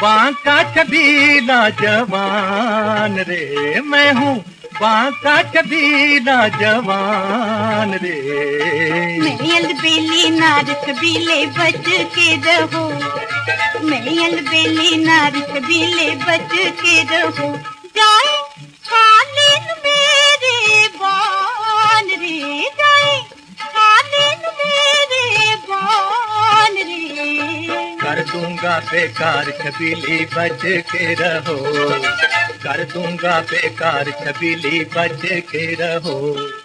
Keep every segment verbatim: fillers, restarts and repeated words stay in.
बांका छबीला जवान रे, मैं हूँ बांका छबीला जवान रे। मैं अलबेली नार छबीले बच के रहो, मैं अलबेली नार छबीले बच के रहो। जाए खालिन मेरे बान रे, जाए खालिन मेरे बान रे। कर दूंगा बेकार छबीली बच के रहो, कर दूंगा बेकार छबीली बच के रहो।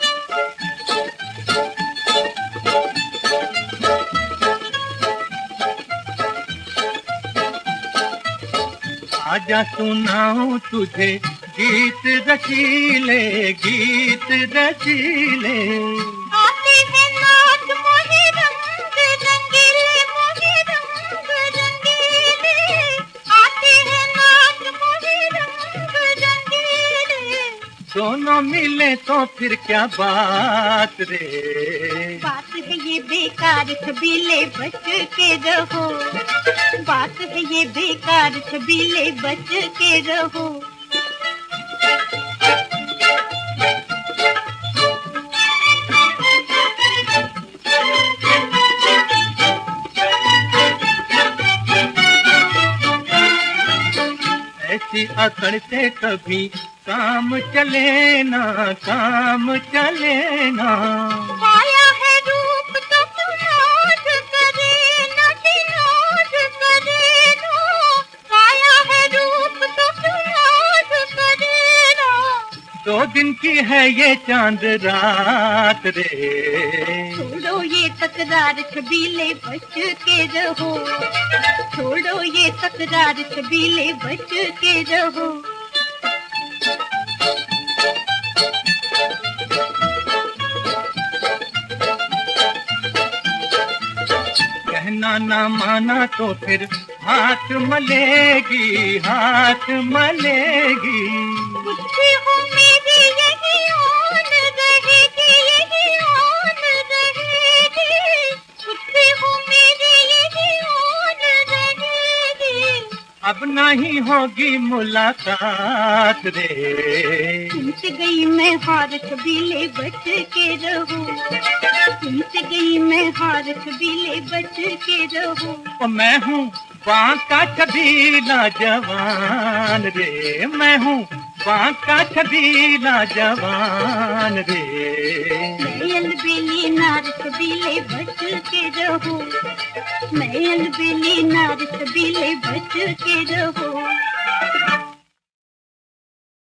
आजा सुनाऊं तुझे गीत रचीले, गीत रचीले। आते हैं नाच मोहे रंग रंगीले, मोहे रंग रंगीले। आते हैं नाच मोहे रंग रंगीले। दोनों मिले तो फिर क्या बात रे। बात है ये बेकार छबीले बच के रहो, बात है ये बेकार छबीले बच के रहो। ऐसी अकड़ से कभी काम चले ना, काम चले ना। पाया है रूप तो नाज करे ना, नाज करे ना। पाया है रूप तो नाज करे ना। दो दिन की है ये चांद रात रे। छोड़ो ये तकरार छबीले बच के रहो, छोड़ो ये तकरार छबीले बच के रहो। कहना ना माना तो फिर हाथ मलेगी, हाथ मलेगी। कुछ भी हो मेरी यही आन रहेगी, यही आन रहेगी। कुछ भी हो मेरी यही आन रहेगी। अब नहीं होगी मुलाकात रे। तुमसे गई मैं हार छबीले बच के रहो, तुमसे गई मैं हार छबीले बच के रहो। ओ मैं हूँ बांका छबीला जवान रे, मैं हूँ बांका छबीला जवान रे। मैं अलबेली नार छबीले बच के रहो, मैं अलबेली नार छबीले बच के रहो।